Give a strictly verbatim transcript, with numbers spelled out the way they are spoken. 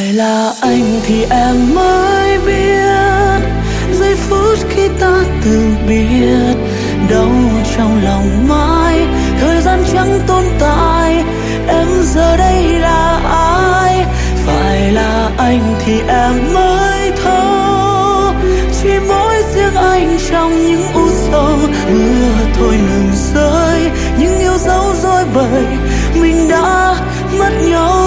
phải là anh thì em mới biết giây phút khi ta từ biệt đau trong lòng mãi, thời gian chẳng tồn tại, em giờ đây là ai? Phải là anh thì em mới thấu, chỉ mỗi riêng anh trong những u sầu. Mưa thôi ngừng rơi, nhưng yêu dấu dối bời, mình đã mất nhau.